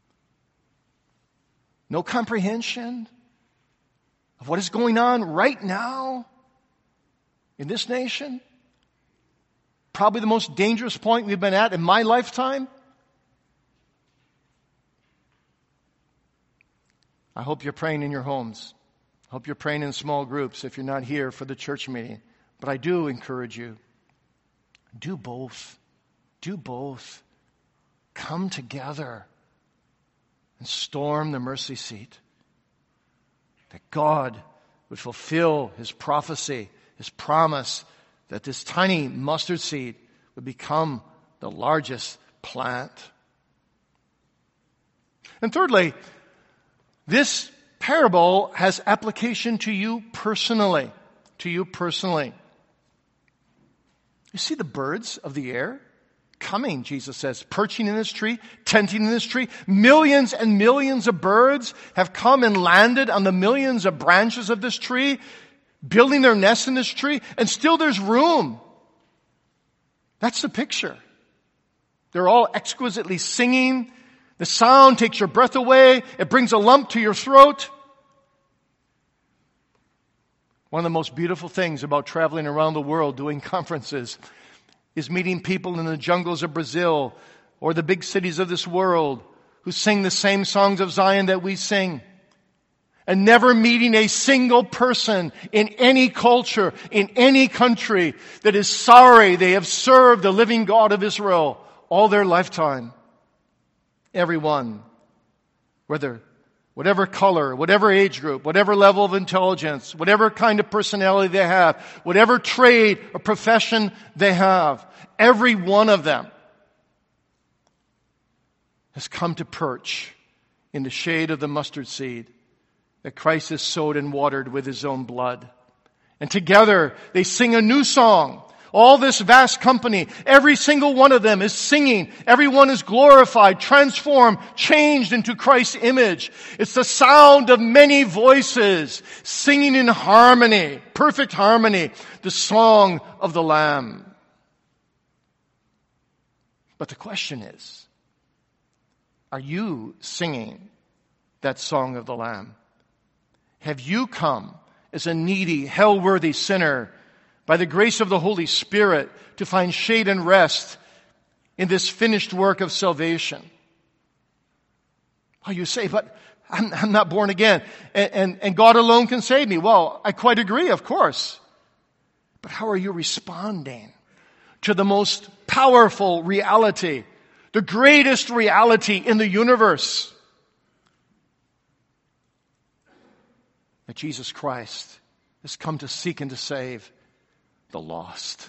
No comprehension of what is going on right now in this nation? Probably the most dangerous point we've been at in my lifetime. I hope you're praying in your homes. I hope you're praying in small groups if you're not here for the church meeting. But I do encourage you, do both. Do both. Come together and storm the mercy seat. That God would fulfill His prophecy, His promise, that this tiny mustard seed would become the largest plant. And thirdly, this parable has application to you personally. To you personally. You see the birds of the air coming, Jesus says, perching in this tree, tenting in this tree. Millions and millions of birds have come and landed on the millions of branches of this tree, building their nests in this tree, and still there's room. That's the picture. They're all exquisitely singing. The sound takes your breath away. It brings a lump to your throat. One of the most beautiful things about traveling around the world doing conferences is meeting people in the jungles of Brazil or the big cities of this world who sing the same songs of Zion that we sing. And never meeting a single person in any culture, in any country that is sorry they have served the living God of Israel all their lifetime. Everyone, whatever color, whatever age group, whatever level of intelligence, whatever kind of personality they have, whatever trade or profession they have, every one of them has come to perch in the shade of the mustard seed that Christ has sowed and watered with His own blood. And together they sing a new song. All this vast company, every single one of them is singing. Everyone is glorified, transformed, changed into Christ's image. It's the sound of many voices singing in harmony, perfect harmony, the song of the Lamb. But the question is, are you singing that song of the Lamb? Have you come as a needy, hell-worthy sinner by the grace of the Holy Spirit to find shade and rest in this finished work of salvation? Oh, you say, but I'm not born again, and God alone can save me. Well, I quite agree, of course. But how are you responding to the most powerful reality, the greatest reality in the universe? That Jesus Christ has come to seek and to save the lost.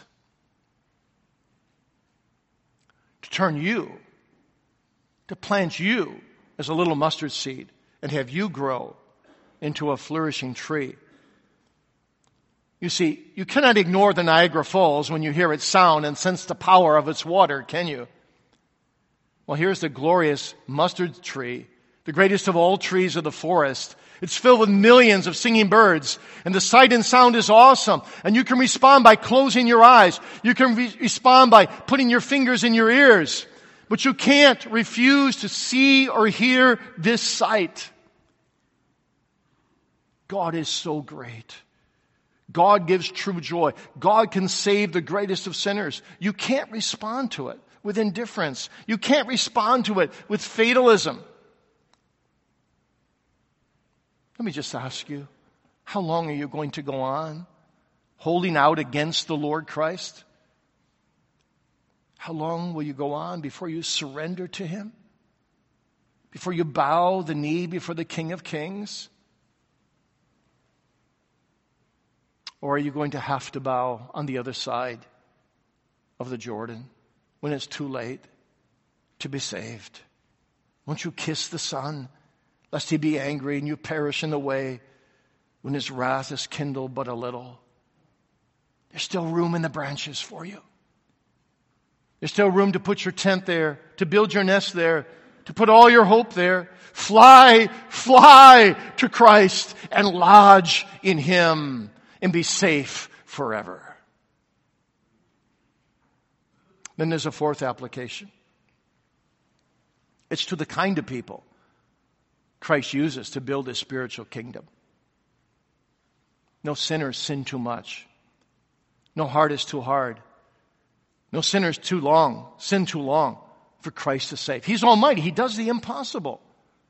To turn you, to plant you as a little mustard seed and have you grow into a flourishing tree. You see, you cannot ignore the Niagara Falls when you hear its sound and sense the power of its water, can you? Well, here's the glorious mustard tree, the greatest of all trees of the forest. It's filled with millions of singing birds, and the sight and sound is awesome. And you can respond by closing your eyes. You can respond by putting your fingers in your ears. But you can't refuse to see or hear this sight. God is so great. God gives true joy. God can save the greatest of sinners. You can't respond to it with indifference. You can't respond to it with fatalism. Let me just ask you, how long are you going to go on holding out against the Lord Christ? How long will you go on before you surrender to Him? Before you bow the knee before the King of Kings? Or are you going to have to bow on the other side of the Jordan when it's too late to be saved? Won't you kiss the Son, lest He be angry and you perish in the way when His wrath is kindled but a little? There's still room in the branches for you. There's still room to put your tent there, to build your nest there, to put all your hope there. Fly to Christ and lodge in Him and be safe forever. Then there's a fourth application. It's to the kind of people Christ uses to build His spiritual kingdom. No sinners sin too much. No heart is too hard. No sinners sin too long for Christ to save. He's almighty. He does the impossible.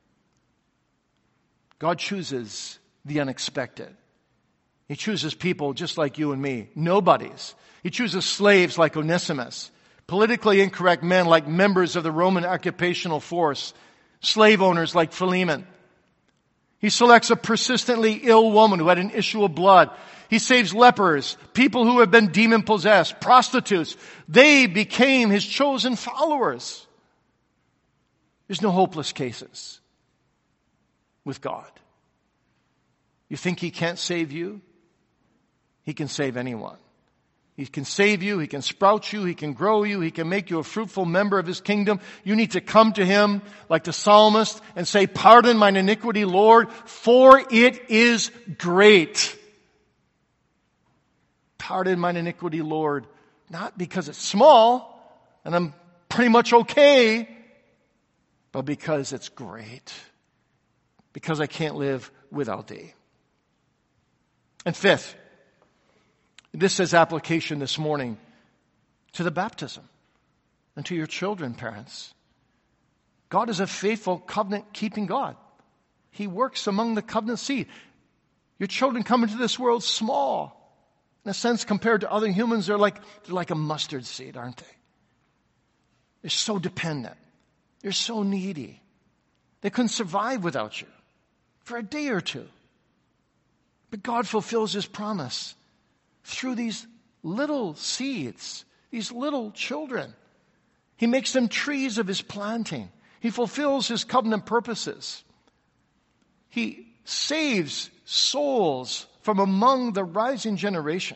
God chooses the unexpected. He chooses people just like you and me, nobodies. He chooses slaves like Onesimus, politically incorrect men like members of the Roman occupational force, slave owners like Philemon. He selects a persistently ill woman who had an issue of blood. He saves lepers, people who have been demon-possessed, prostitutes. They became His chosen followers. There's no hopeless cases with God. You think He can't save you? He can save anyone. He can save you. He can sprout you. He can grow you. He can make you a fruitful member of His kingdom. You need to come to Him like the psalmist and say, "Pardon mine iniquity, Lord, for it is great." Pardon mine iniquity, Lord. Not because it's small and I'm pretty much okay, but because it's great. Because I can't live without Thee. And fifth, this has application this morning to the baptism and to your children, parents. God is a faithful covenant-keeping God. He works among the covenant seed. Your children come into this world small. In a sense, compared to other humans, they're like a mustard seed, aren't they? They're so dependent. They're so needy. They couldn't survive without you for a day or two. But God fulfills His promise through these little seeds, these little children. He makes them trees of His planting. He fulfills His covenant purposes. He saves souls from among the rising generation.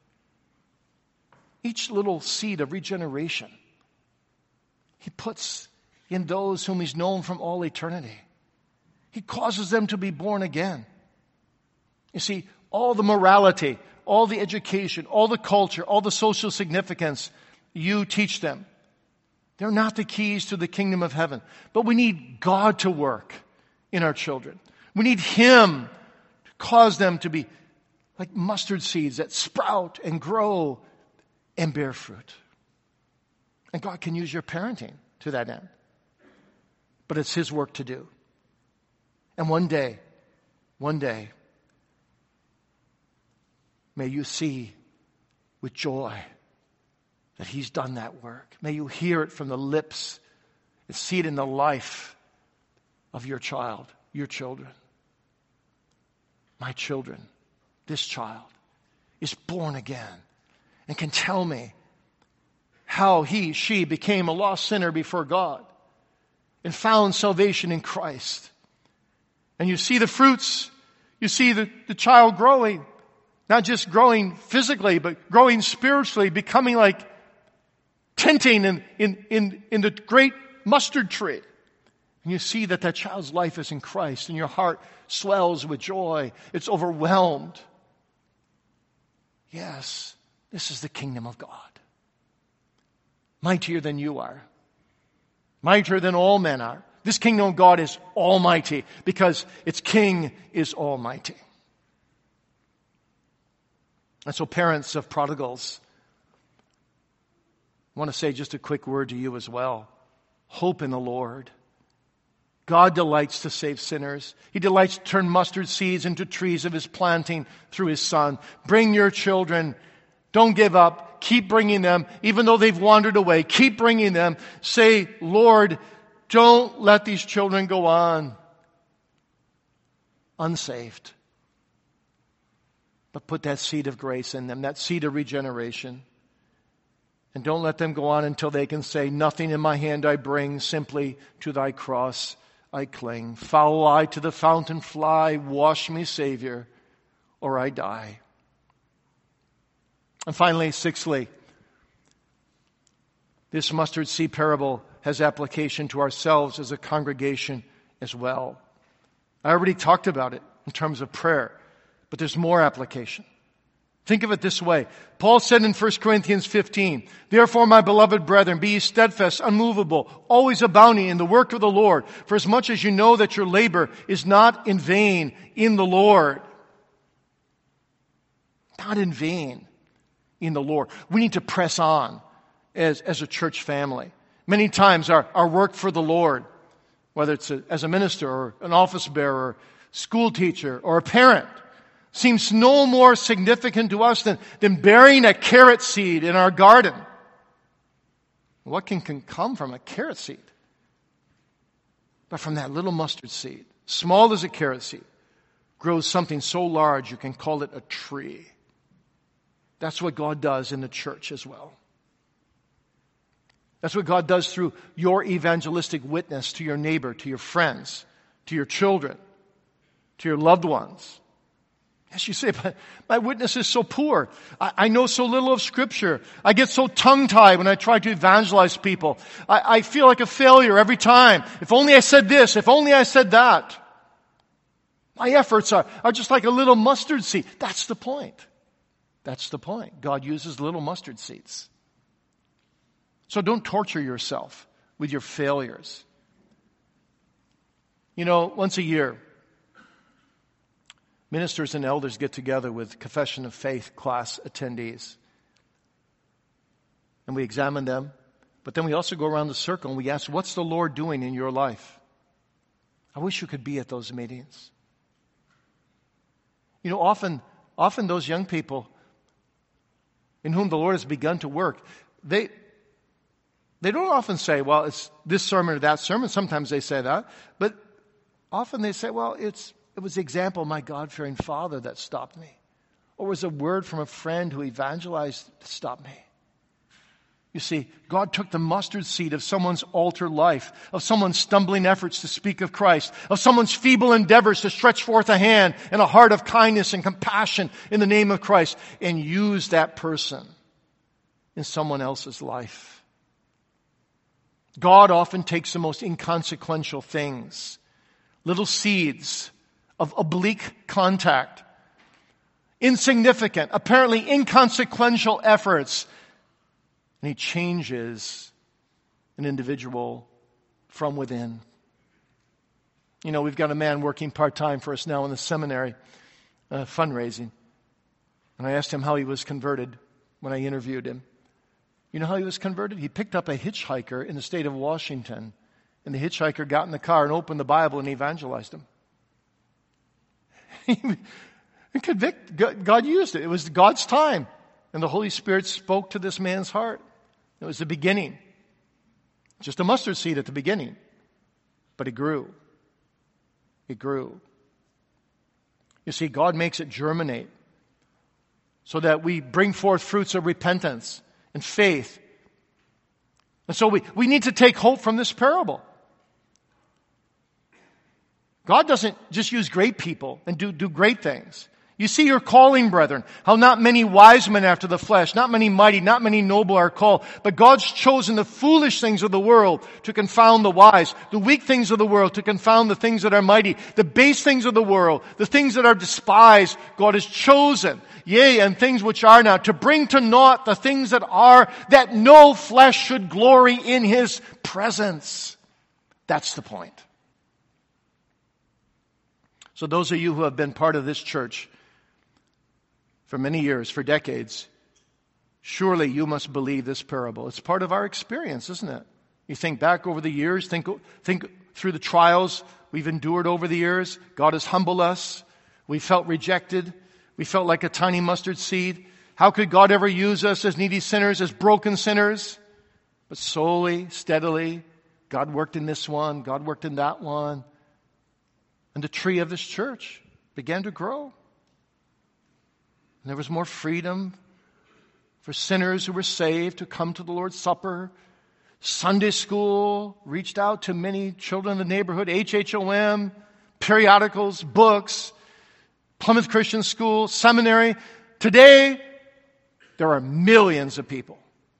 Each little seed of regeneration He puts in those whom He's known from all eternity. He causes them to be born again. You see, all the morality, all the education, all the culture, all the social significance, you teach them. They're not the keys to the kingdom of heaven. But we need God to work in our children. We need Him to cause them to be like mustard seeds that sprout and grow and bear fruit. And God can use your parenting to that end. But it's His work to do. And one day, may you see with joy that He's done that work. May you hear it from the lips and see it in the life of your child, your children. My children, this child is born again and can tell me how she became a lost sinner before God and found salvation in Christ. And you see the fruits. You see the child growing. Not just growing physically, but growing spiritually, becoming like tinting in the great mustard tree. And you see that child's life is in Christ, and your heart swells with joy. It's overwhelmed. Yes, this is the kingdom of God. Mightier than you are. Mightier than all men are. This kingdom of God is almighty because its king is almighty. And so parents of prodigals, I want to say just a quick word to you as well. Hope in the Lord. God delights to save sinners. He delights to turn mustard seeds into trees of His planting through His Son. Bring your children. Don't give up. Keep bringing them. Even though they've wandered away, keep bringing them. Say, Lord, don't let these children go on unsaved. But put that seed of grace in them, that seed of regeneration. And don't let them go on until they can say, nothing in my hand I bring, simply to Thy cross I cling. Foul I to the fountain fly, wash me, Savior, or I die. And finally, sixthly, this mustard seed parable has application to ourselves as a congregation as well. I already talked about it in terms of prayer, but there's more application. Think of it this way. Paul said in 1 Corinthians 15, "Therefore, my beloved brethren, be ye steadfast, unmovable, always abounding in the work of the Lord, for as much as you know that your labor is not in vain in the Lord." Not in vain in the Lord. We need to press on as a church family. Many times our work for the Lord, whether it's as a minister or an office bearer, school teacher, or a parent, seems no more significant to us than burying a carrot seed in our garden. What can come from a carrot seed? But from that little mustard seed, small as a carrot seed, grows something so large you can call it a tree. That's what God does in the church as well. That's what God does through your evangelistic witness to your neighbor, to your friends, to your children, to your loved ones. Yes, you say, but my witness is so poor. I know so little of Scripture. I get so tongue-tied when I try to evangelize people. I feel like a failure every time. If only I said this, if only I said that. My efforts are just like a little mustard seed. That's the point. That's the point. God uses little mustard seeds. So don't torture yourself with your failures. You know, once a year, ministers and elders get together with Confession of Faith class attendees. And we examine them. But then we also go around the circle and we ask, what's the Lord doing in your life? I wish you could be at those meetings. You know, often those young people in whom the Lord has begun to work, they don't often say, well, it's this sermon or that sermon. Sometimes they say that. But often they say, well, it was the example of my God-fearing father that stopped me. Or it was a word from a friend who evangelized that stopped me. You see, God took the mustard seed of someone's altered life, of someone's stumbling efforts to speak of Christ, of someone's feeble endeavors to stretch forth a hand and a heart of kindness and compassion in the name of Christ, and used that person in someone else's life. God often takes the most inconsequential things, little seeds of oblique contact, insignificant, apparently inconsequential efforts, and He changes an individual from within. You know, we've got a man working part-time for us now in the seminary, fundraising. And I asked him how he was converted when I interviewed him. You know how he was converted? He picked up a hitchhiker in the state of Washington, and the hitchhiker got in the car and opened the Bible and evangelized him. God used it. It was God's time. And the Holy Spirit spoke to this man's heart. It was the beginning. Just a mustard seed at the beginning. But it grew. It grew. You see, God makes it germinate so that we bring forth fruits of repentance and faith. And so we need to take hope from this parable. God doesn't just use great people and do great things. You see your calling, brethren, how not many wise men after the flesh, not many mighty, not many noble are called, but God's chosen the foolish things of the world to confound the wise, the weak things of the world to confound the things that are mighty, the base things of the world, the things that are despised, God has chosen, yea, and things which are not, to bring to naught the things that are, that no flesh should glory in His presence. That's the point. So those of you who have been part of this church for many years, for decades, surely you must believe this parable. It's part of our experience, isn't it? You think back over the years, think through the trials we've endured over the years. God has humbled us. We felt rejected. We felt like a tiny mustard seed. How could God ever use us as needy sinners, as broken sinners? But slowly, steadily, God worked in this one, God worked in that one. And the tree of this church began to grow. And there was more freedom for sinners who were saved to come to the Lord's Supper. Sunday school reached out to many children in the neighborhood. HHOM, periodicals, books, Plymouth Christian School, seminary. Today, there are millions of people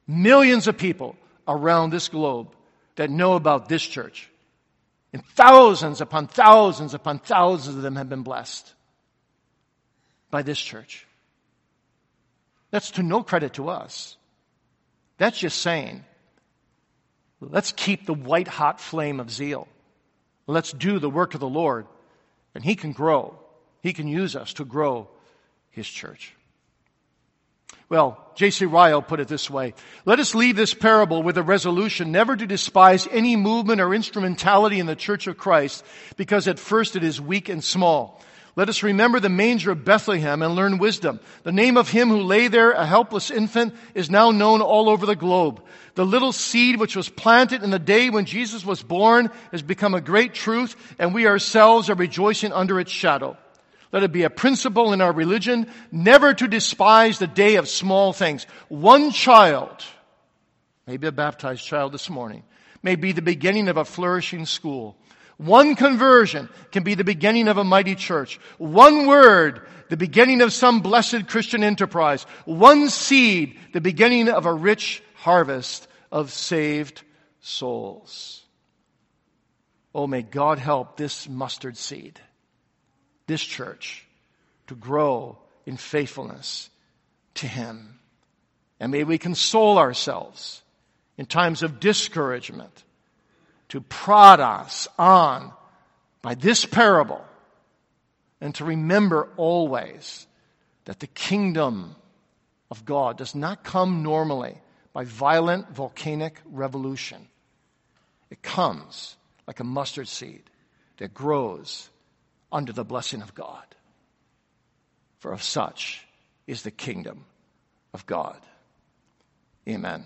around this globe that know about this church. And thousands upon thousands upon thousands of them have been blessed by this church. That's to no credit to us. That's just saying, let's keep the white-hot flame of zeal. Let's do the work of the Lord. And He can grow. He can use us to grow His church. Well, J.C. Ryle put it this way: let us leave this parable with a resolution never to despise any movement or instrumentality in the Church of Christ, because at first it is weak and small. Let us remember the manger of Bethlehem and learn wisdom. The name of Him who lay there, a helpless infant, is now known all over the globe. The little seed which was planted in the day when Jesus was born has become a great truth, and we ourselves are rejoicing under its shadow. Let it be a principle in our religion never to despise the day of small things. One child, maybe a baptized child this morning, may be the beginning of a flourishing school. One conversion can be the beginning of a mighty church. One word, the beginning of some blessed Christian enterprise. One seed, the beginning of a rich harvest of saved souls. Oh, may God help this mustard seed, this church, to grow in faithfulness to Him. And may we console ourselves in times of discouragement to prod us on by this parable, and to remember always that the kingdom of God does not come normally by violent volcanic revolution. It comes like a mustard seed that grows under the blessing of God. For of such is the kingdom of God. Amen.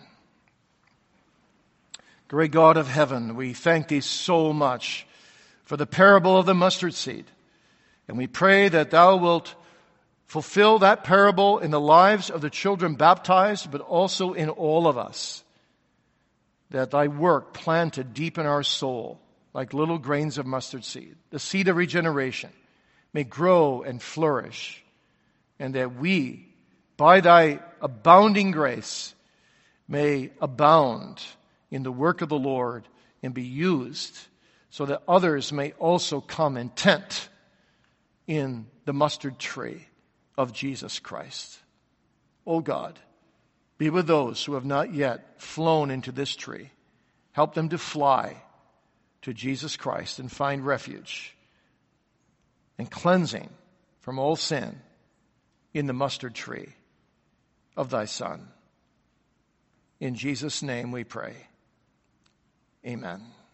Great God of heaven, we thank Thee so much for the parable of the mustard seed. And we pray that Thou wilt fulfill that parable in the lives of the children baptized, but also in all of us. That Thy work planted deep in our soul, like little grains of mustard seed, the seed of regeneration, may grow and flourish. And that we, by Thy abounding grace, may abound in the work of the Lord and be used so that others may also come and tent in the mustard tree of Jesus Christ. O God, be with those who have not yet flown into this tree. Help them to fly to Jesus Christ and find refuge and cleansing from all sin in the mustard tree of Thy Son. In Jesus' name we pray. Amen.